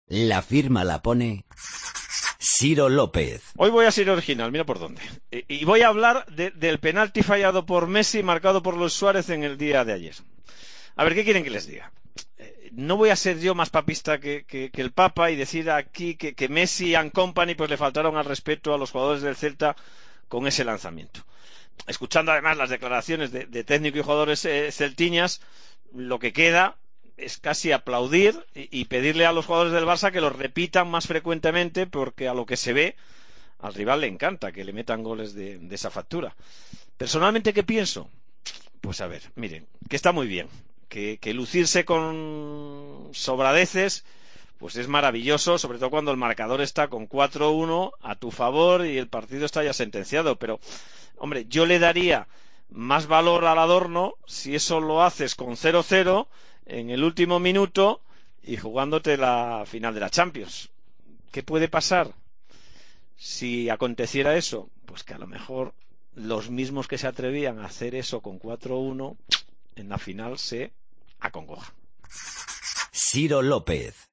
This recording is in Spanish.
La firma la pone Ciro López. Hoy voy a ser original, mira por dónde. Y voy a hablar del penalti fallado por Messi, marcado por Luis Suárez en el día de ayer. A ver, ¿qué quieren que les diga? No voy a ser yo más papista que el Papa y decir aquí que Messi and company pues le faltaron al respeto a los jugadores del Celta con ese lanzamiento. Escuchando además las declaraciones de técnico y jugadores celtiñas, lo que queda es casi aplaudir y pedirle a los jugadores del Barça que lo repitan más frecuentemente, porque a lo que se ve al rival le encanta que le metan goles de esa factura. Personalmente, ¿qué pienso? Pues a ver, miren, que está muy bien, que lucirse con sobradeces pues es maravilloso, sobre todo cuando el marcador está con 4-1 a tu favor y el partido está ya sentenciado, pero hombre, yo le daría más valor al adorno si eso lo haces con 0-0 en el último minuto y jugándote la final de la Champions. ¿Qué puede pasar si aconteciera eso? Pues que a lo mejor los mismos que se atrevían a hacer eso con 4-1 en la final se acongojan. Ciro López.